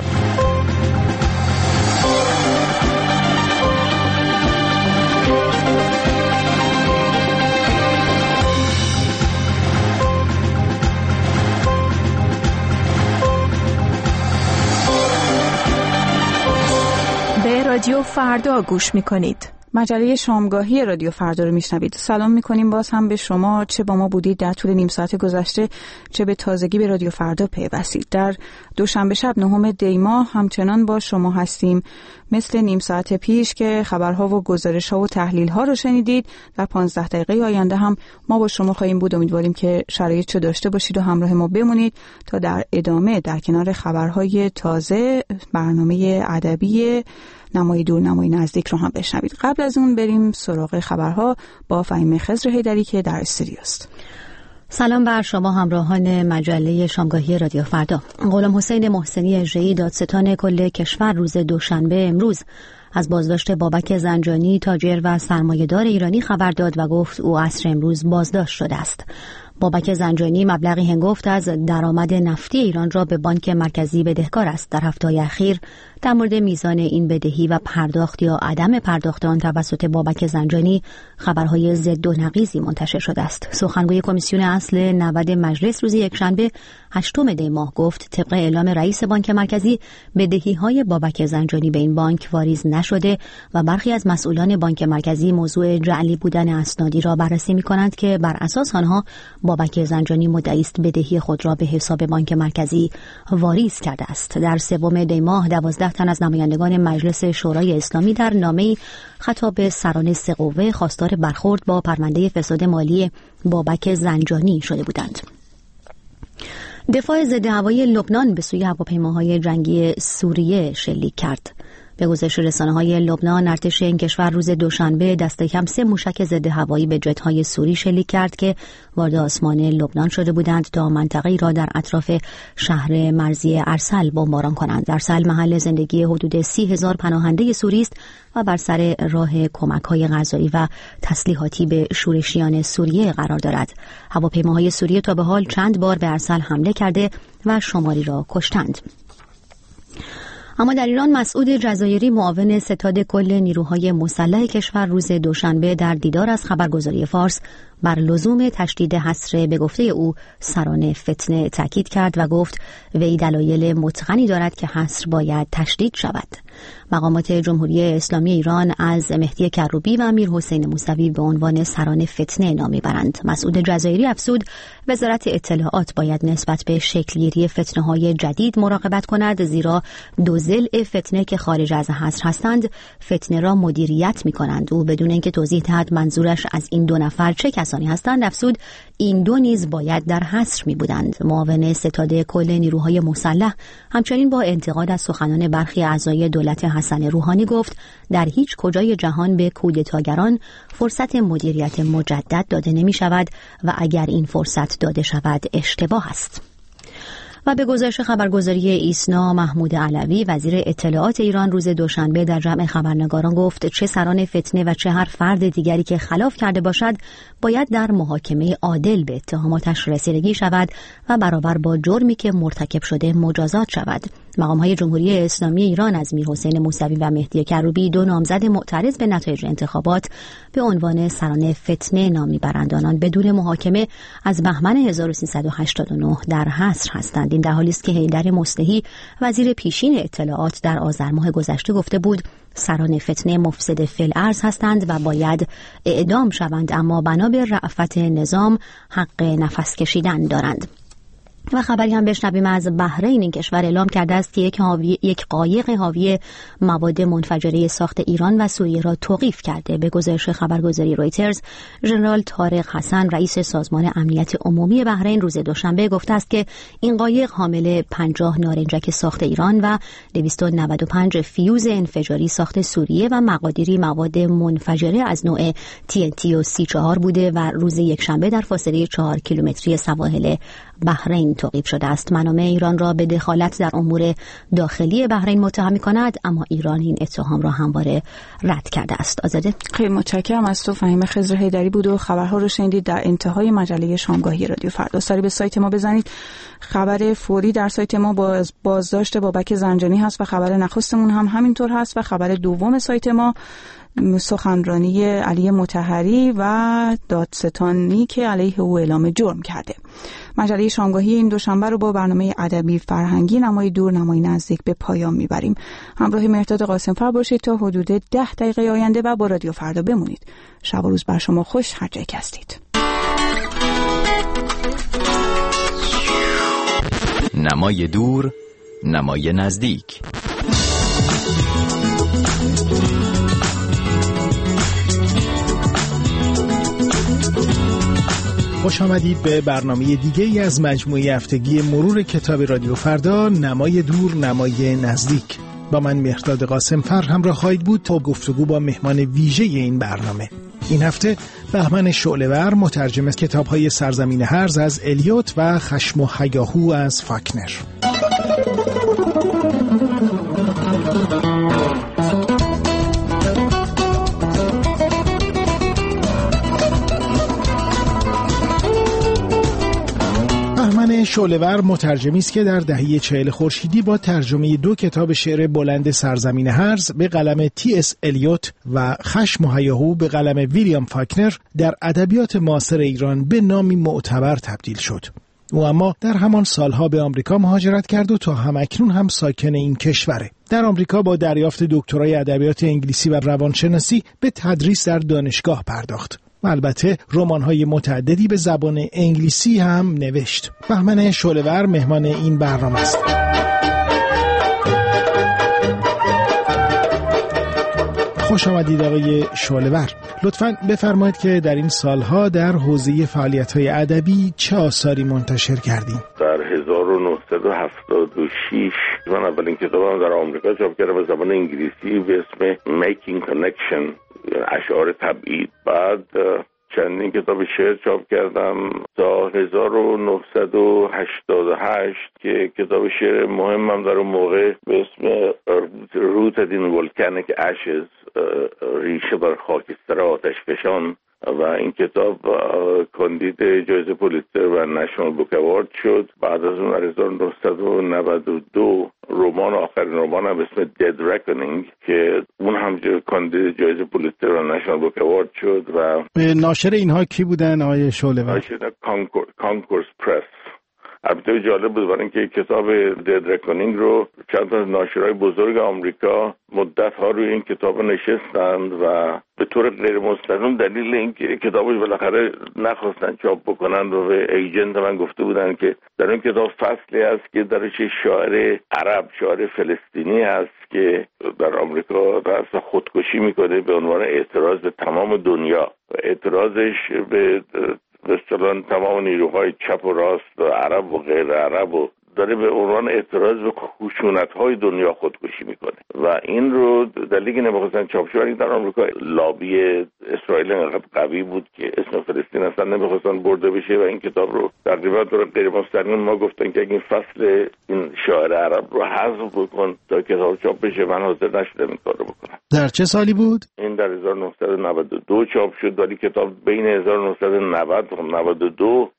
به رادیو فردا گوش می کنید. مجله شامگاهی رادیو فردا رو میشنوید. سلام میکنیم باز هم به شما، چه با ما بودید در طول نیم ساعت گذشته، چه به تازگی به رادیو فردا پیوستید. در دوشنبه شب نهم دی ماه همچنان با شما هستیم، مثل نیم ساعت پیش که خبرها و گزارش‌ها و تحلیل‌ها رو شنیدید. در پانزده دقیقه آینده هم ما با شما خواهیم بود. امیدواریم که شرایط چه داشته باشید و همراه ما بمونید تا در ادامه در کنار خبرهای تازه برنامه ادبی نمای دور نمای نزدیک رو هم بشنوید. قبل از اون بریم سراغ خبرها با فهیم خضر حیدری که در استودیو است. سلام بر شما همراهان مجله شامگاهی رادیو فردا. غلام حسین محسنی اژه‌ای دادستان کل کشور روز دوشنبه امروز از بازداشت بابک زنجانی تاجر و سرمایه‌دار ایرانی خبر داد و گفت او عصر امروز بازداشت شده است. بابک زنجانی مبلغی هنگفت از درآمد نفتی ایران را به بانک مرکزی بدهکار است. در هفته‌های اخیر در مورد میزان این بدهی و پرداخت یا عدم پرداخت آن توسط بابک زنجانی خبرهای ضد و نقیضی منتشر شده است. سخنگوی کمیسیون اصل نود مجلس روز یکشنبه هشتم دی ماه گفت طبق اعلام رئیس بانک مرکزی بدهی‌های بابک زنجانی به این بانک واریز نشده و برخی از مسئولان بانک مرکزی موضوع جعلی بودن اسنادی را بررسی می‌کنند که بر اساس آنها بابک زنجانی مدعی است بدهی خود را به حساب بانک مرکزی واریز کرده است. در سوم دی ماه دوازده تن از نمایندگان مجلس شورای اسلامی در نامه‌ای خطاب سران سه قوه خواستار برخورد با پرونده فساد مالی بابک زنجانی شده بودند. دفاع ضد هوایی لبنان به سوی هواپیماهای جنگی سوریه شلیک کرد. به گزارش رسانه‌های لبنان، ارتش این کشور روز دوشنبه دست کم سه موشک ضد هوایی به جت‌های سوری شلیک کرد که وارد آسمان لبنان شده بودند تا منطقه‌ای را در اطراف شهر مرزی ارسل بمباران کنند. ارسل محل زندگی حدود سی هزار پناهنده سوری است و بر سر راه کمک‌های غذایی و تسلیحاتی به شورشیان سوریه قرار دارد. هواپیماهای سوریه تا به حال چند بار به ارسل حمله کرده و شماری را کشتند. اما در ایران مسعود جزایری معاون ستاد کل نیروهای مسلح کشور روز دوشنبه در دیدار از خبرگزاری فارس بر لزوم تشدید حصر به گفته او سران فتنه تاکید کرد و گفت وی دلایل متقنی دارد که حصر باید تشدید شود. مقامات جمهوری اسلامی ایران از مهدی کروبی و امیر حسین موسوی به عنوان سران فتنه نام میبرند. مسعود جزایری افزود وزارت اطلاعات باید نسبت به شکلگیری فتنه‌های جدید مراقبت کند، زیرا دو ضلع فتنه که خارج از حصر هستند فتنه را مدیریت می‌کنند. او بدون اینکه توضیح دهد منظورش از این دو نفر چه کسانی هستند افزود این دو نیز باید در حصر می‌بودند. معاون ستاد کل نیروهای مسلح همچنین با انتقاد از سخنان برخی اعضای دولت حسن روحانی گفت در هیچ کجای جهان به کودتاگران فرصت مدیریت مجدد داده نمی شود و اگر این فرصت داده شود اشتباه است. و به گزارش خبرگزاری ایسنا، محمود علوی وزیر اطلاعات ایران روز دوشنبه در جمع خبرنگاران گفت چه سران فتنه و چه هر فرد دیگری که خلاف کرده باشد باید در محاکمه عادل به اتهاماتش رسیدگی شود و برابر با جرمی که مرتکب شده مجازات شود. مقام‌های جمهوری اسلامی ایران از میرحسین موسوی و مهدی کروبی، دو نامزد معترض به نتایج انتخابات، به عنوان سران فتنه نام می‌برند. آنان بدون محاکمه از بهمن هزار و سیصد و هشتاد و نه در حصر هستند. این در حالی است که حیدر مصلحی وزیر پیشین اطلاعات در آذر ماه گذشته گفته بود سران فتنه مفسد فی‌الارض هستند و باید اعدام شوند، اما بنا به رأفت نظام حق نفس کشیدن دارند. و خبری هم بشنویم از بحرین. این کشور اعلام کرده است که یک, حاوی، یک قایق حاوی مواد منفجره ساخت ایران و سوریه را توقیف کرده. به گزارش خبرگزاری رویترز، ژنرال طارق حسن، رئیس سازمان امنیت عمومی بحرین، روز دوشنبه گفته است که این قایق حامل پنجاه نارنجک ساخت ایران و دویست و نود و پنج فیوز انفجاری ساخت سوریه و مقادیری مواد منفجره از نوع تی ان تی و سی چهار بوده و روز یکشنبه در فاصله چهار کیلومتری سواحل بحرین توقیف شده است. منابع ایران را به دخالت در امور داخلی بحرین متهم می‌کند، اما ایران این اتهام را همواره رد کرده است. آزاده، خیلی متشکرم از تو. فهیم خضر حیدری بود و خبرها رو شنیدید در انتهای مجله شامگاهی رادیو فردا. سری به سایت ما بزنید. خبر فوری در سایت ما باز بازداشت بابک زنجانی هست و خبر نخستمون هم همینطور هست و خبر دوم سایت ما سخنرانی علی مطهری و دادستانی که علیه او اعلام جرم کرده. مجله شامگاهی این دوشنبه رو با برنامه ادبی فرهنگی نمای دور نمای نزدیک به پایان میبریم. همراه مهرداد قاسم‌فر باشید تا حدود ده دقیقه آینده و با رادیو فردا بمونید. شب و روز بر شما خوش هر جایی که هستید. نمای دور نمای نزدیک. خوش آمدید به برنامه دیگه ای از مجموعه هفتگی مرور کتاب رادیو فردا، نمای دور نمای نزدیک. با من مهرداد قاسم‌فر همراه خواهید بود تا گفتگو با مهمان ویژه این برنامه. این هفته بهمن شعله‌ور مترجم کتاب‌های سرزمین هرز از الیوت و خشم و هیاهو از فاکنر. بهمن شعله‌ور مترجمی است که در دهه چهل خورشیدی با ترجمه دو کتاب شعر بلند سرزمین هرز به قلم تی اس الیوت و خشم و هیاهو به قلم ویلیام فاکنر در ادبیات معاصر ایران به نامی معتبر تبدیل شد. او اما در همان سالها به آمریکا مهاجرت کرد و تا همکنون هم ساکن این کشوره. در آمریکا با دریافت دکترای ادبیات انگلیسی و روانشناسی به تدریس در دانشگاه پرداخت. و البته رمان‌های متعددی به زبان انگلیسی هم نوشت. بهمن شعله‌ور مهمان این برنامه است. خوش آمدید آقای شعله‌ور. لطفاً بفرمایید که در این سالها در حوزه فعالیت‌های ادبی چه آثاری منتشر کردین؟ در هزار و نهصد و هفتاد و شش من اولین کتابم در آمریکا چاپ کردم به زبان انگلیسی به اسم Making Connection، اشعار تبعید. بعد چندین کتاب شعر چاپ کردم تا هزار و نهصد و هشتاد و هشت که کتاب شعر مهمم در اون موقع به اسم Rooted in Volcanic Ashes، ریشه بر خاکستر آتشفشان، و این کتاب کاندید جایزه پولیتزر و نشنال بوک اوارد شد. بعد از اون هزار و نهصد و نود و دو رمان، آخرین رمانم به اسم Dead Reckoning که اون هم کاندید جایزه پولیتزر و نشنال بوک اوارد شد. و ناشر اینها کی بودن آقای شعله‌ور؟ ناشر کانکورس پرس. البته جالب بود برای اینکه کتاب Dead Reckoning رو چند تا ناشرای بزرگ آمریکا مدت ها روی این کتاب نشستند و به طور غیر مستقیم دلیل اینکه کتابش بالاخره نخواستن چاپ بکنن رو به ایجنت من گفته بودن که در این کتاب فصلی هست که درش شاعر عرب، شاعر فلسطینی هست که در آمریکا راست خودکشی میکنه به عنوان اعتراض به تمام دنیا. اعتراضش به مثلا تمام نیروهای چپ و راست و عرب و غیر عرب و داره به عنوان اعتراض به خشونت‌های دنیا خودکشی میکنه و این رو دلیلی نمیخواستن چاپ شه. در آمریکا لابی اسرائیل انقدر قوی بود که اسم فلسطین اصلا نمیخواستن برده بشه و این کتاب رو تقریبا در غیر مستقیم ما گفتن که این فصل این شاعر عرب رو حذف بکن تا کتاب چاپ بشه. من حاضر نشدم این کار رو بکنم. در چه سالی بود؟ این در هزار و نهصد و نود و دو چاپ شد، ولی کتاب بین هزار و نهصد و نود و نود و دو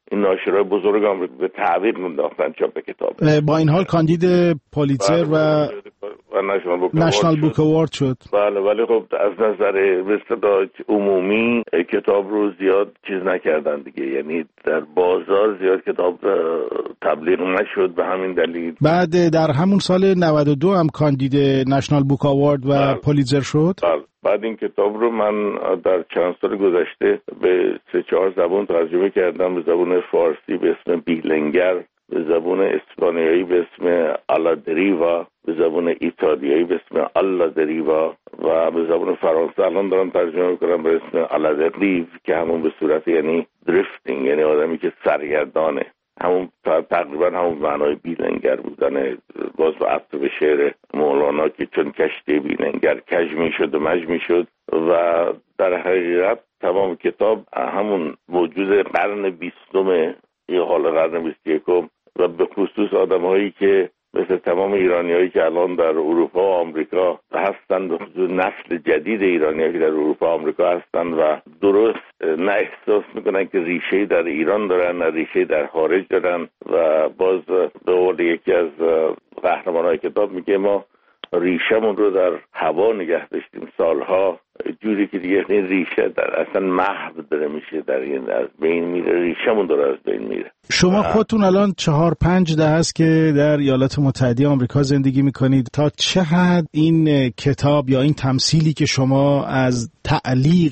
این ناشرای بزرگ آمریکا به تعویق انداختن چاپ کتاب. با این حال کاندید پولیتزر و و نشنال بوک اوارد شد. بله، ولی خب از نظر به عمومی کتاب رو زیاد چیز نکردن دیگه، یعنی در بازار زیاد کتاب تبلیغ نشد به همین دلیل. بعد در همون سال نود و دو هم کاندید نشنال بوک اوارد و بله. پولیتزر شد. بله. بعد این کتاب رو من در چند سال گذشته به سه چهار زبان ترجمه کردم، به زبان فارسی به اسم بیلنگر، به زبان اسپانیایی به اسم آلا دریوا، به زبان ایتالیایی به اسم آلا دریوا و به زبان فرانسه الان دارم ترجمه میکنم به اسم آلا دریو که همون به صورت یعنی دریفتینگ، یعنی آدمی که سرگردانه، همون تقریبا همون معنای بیلنگر بودن. باز به عطف به شعر مولانا که چون کشتی بیلنگر کج میشد و مج میشد و در حقیقت تمام کتاب همون موجود قرن بیستم یا حال قرن بیست و یکم و به خصوص آدم هایی که مثل تمام ایرانی هایی که الان در اروپا و آمریکا هستند، به خصوص نسل جدید ایرانی هایی که در اروپا و آمریکا هستند و درست نه احساس میکنن که ریشه در ایران دارن نه ریشه در خارج دارن. و باز به قول یکی از قهرمانای کتاب میگه ما ریشمون رو در هوا نگه داشتیم سالها، جوری که دیگه این ریشه در اصلا محو داره میشه، در این از بین میره، ریشمون داره از بین میره. شما خودتون الان چهار پنج ده هست که در ایالات متحده آمریکا زندگی میکنید. تا چه حد این کتاب یا این تمثیلی که شما از تعلیق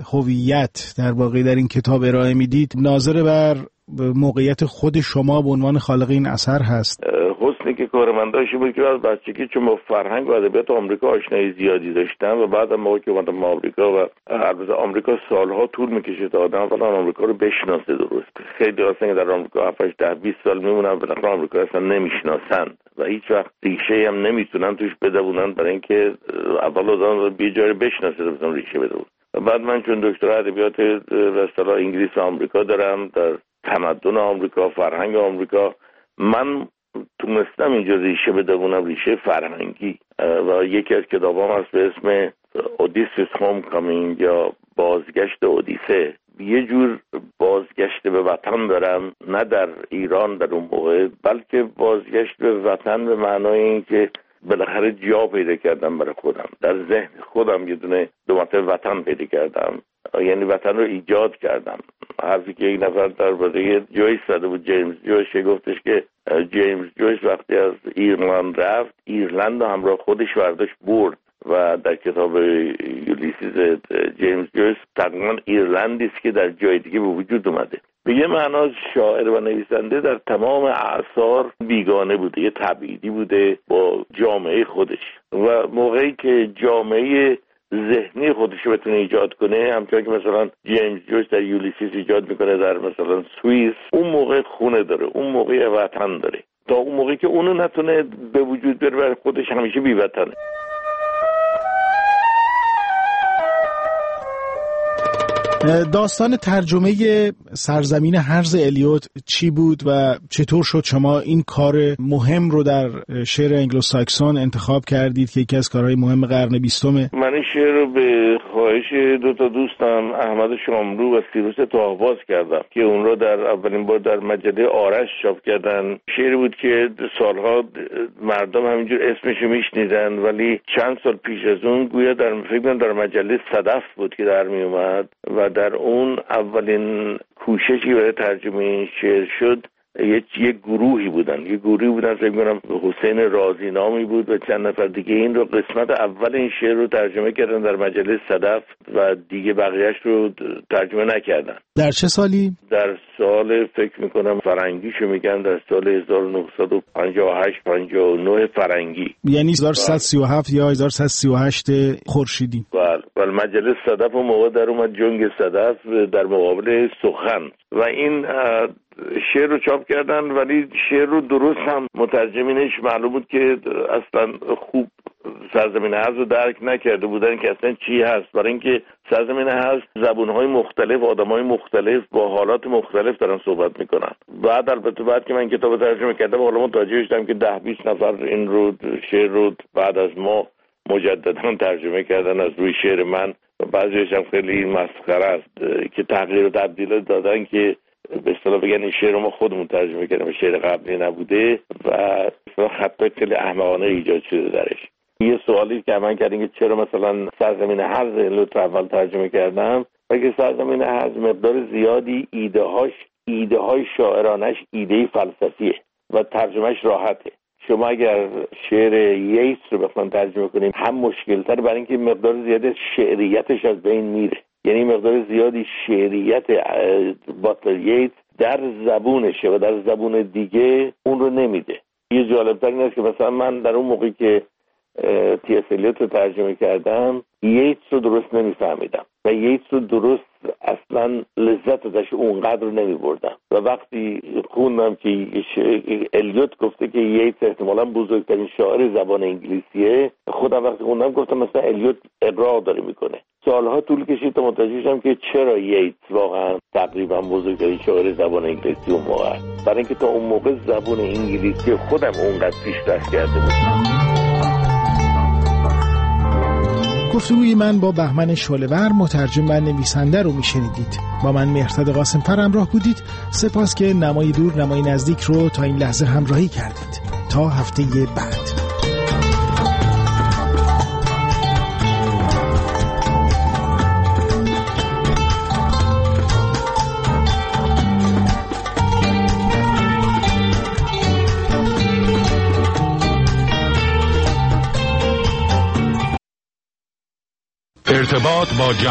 هویت در واقع در این کتاب ارائه میدید ناظر بر موقعیت خود شما به عنوان خالق این اثر هست؟ حسنی که کارمنداشی بود که از بچگی چون با فرهنگ و ادبیات آمریکا آشنایی زیادی داشتم و بعد موقعی که اومدم آمریکا و البته آمریکا سالها طول میکشه تا آدم فلان آمریکا رو بشناسه. درست خیلی هستن که در آمریکا هفت ده بیست سال میمونن بالاخره آمریکا اصلا نمیشناسن و هیچ وقت ریشه هم نمیتونن توش بدونن، برای اینکه اول آدم به جای بشناسه بزن ریشه بدون. و بعد من چون دکترا ادبیات به اصطلاح انگلیس آمریکا دارم، در تمدن آمریکا، فرهنگ آمریکا، من تونستم اینجا ریشه بدونم، ریشه فرهنگی. و یکی از کتابام هست به اسم اودیسیس هوم کامینگ یا بازگشت اودیسه. یه جور بازگشت به وطن دارم، نه در ایران در اون موقع، بلکه بازگشت به وطن به معنای این که بالاخره جا پیدا کردم برای خودم، در ذهن خودم یه دونه دو مرتبه وطن پیدا کردم، یعنی وطن رو ایجاد کردم. حرفی که یک نفر در باره جویس زده بود، جیمز جویس، گفتش که جیمز جویس وقتی از ایرلند رفت، ایرلند رو همراه خودش برداشت برد و در کتاب یولیسیس جیمز جویس تقریبا ایرلندی است که در جای دیگه به وجود اومده. به یه معنا شاعر و نویسنده در تمام اعصار بیگانه بوده، یه تبعیدی بوده با جامعه خودش و موقعی که جامعه ذهنی خودش رو بتونه ایجاد کنه، همچنان که مثلا جیمز جویس در یولیسیس ایجاد میکنه در مثلا سوئیس، اون موقع خونه داره، اون موقع وطن داره. تا اون موقعی که اونو نتونه به وجود بیاره خودش همیشه بی وطنه. داستان ترجمه سرزمین هرز الیوت چی بود و چطور شد شما این کار مهم رو در شعر انگلو ساکسون انتخاب کردید که یکی از کارهای مهم قرن بیستمه؟ من این شعر رو به خواهش دو تا دوستم احمد شاملو و سیروس تاهباز کردم که اون رو در اولین بار در مجله آرش چاپ کردن. شعر بود که سالها مردم همینجور اسمش رو میشنیدن، ولی چند سال پیش از اون گویا در فکر کنم در مجله صدف بود که در می اومد و در اون اولین کوششی برای ترجمه این شعر شد. یک یک گروهی بودن یک گروهی بودن فکر کنم حسین رازی نامی بود و چند نفر دیگه این رو قسمت اول این شعر رو ترجمه کردن در مجله صدف و دیگه بقیهش رو ترجمه نکردن. در چه سالی؟ در سال فکر میکنم فرنگیشو میگن در سال هزار و نهصد و پنجاه و هشت پنجاه و نه فرنگی، یعنی هزار و سیصد و سی و هفت یا هزار و سیصد و سی و هشت خورشیدی. بله بله. مجله صدف و موقع در اومد جنگ صدف در مقابل سخن و این شعر رو چاپ کردن، ولی شعر رو درست هم مترجمینش معلوم بود که اصلا خوب سرزمین هرز رو درک نکرده بودن که اصلا چی هست، برای اینکه سرزمین هرز زبونهای مختلف، آدمهای مختلف با حالات مختلف دارن صحبت میکنن. بعد البته بعد که من کتاب ترجمه کردم حالا متوجه شدم که ده بیست نفر این رو شعر رو بعد از ما مجددا ترجمه کردن از روی شعر من و بعضیش هم خیلی مسخره است که تغییر و تبدیل دادن که به اصطلاح بگن این شعر ما خودمون ترجمه کردیم، شعر قبلی نبوده و خطای خیلی احمقانه ایجاد شده درش. یه سوالی که من کردیم که چرا مثلا سرزمین هرز لطف اول ترجمه کردم و که سرزمین هرز مقدار زیادی ایده هاش ایده های شاعرانش ایده فلسفیه و ترجمهش راحته. شما اگر شعر ییتس رو بخواید ترجمه کنیم هم مشکل تر، برای اینکه مقدار زیادی شعریتش از بین میره، یعنی مقدار زیادی شعریت باتلر ییتس در زبونشه و در زبون دیگه اون رو نمیده. یه جالب تر این است که مثلا من در اون موقعی که تی اس الیوت رو ترجمه کردم ییتس رو درست نمیفهمیدم و ییتس رو درست اصلا لذت ازش اونقدر رو نمیبردم و وقتی خوندم که الیوت گفته که ییتس احتمالاً بزرگترین شاعر زبان انگلیسیه، خودم وقتی خوندم گفتم مثلا الیوت اقرار داره میکنه. سالها طول کشید تا متوجه شدم که چرا ییتس واقعا تقریبا بزرگترین شاعر زبان انگلیسی اون موقع، برای اینکه تا اون موقع زبان انگلیسی خودم اونقدر پیشرفت کرده بود. گفتگوی من با بهمن شعله‌ور مترجم و نویسنده رو میشنیدید. با من مهرداد قاسم‌فر همراه بودید. سپاس که نمای دور نمای نزدیک رو تا این لحظه همراهی کردید. تا هفته بعد. ارتباط با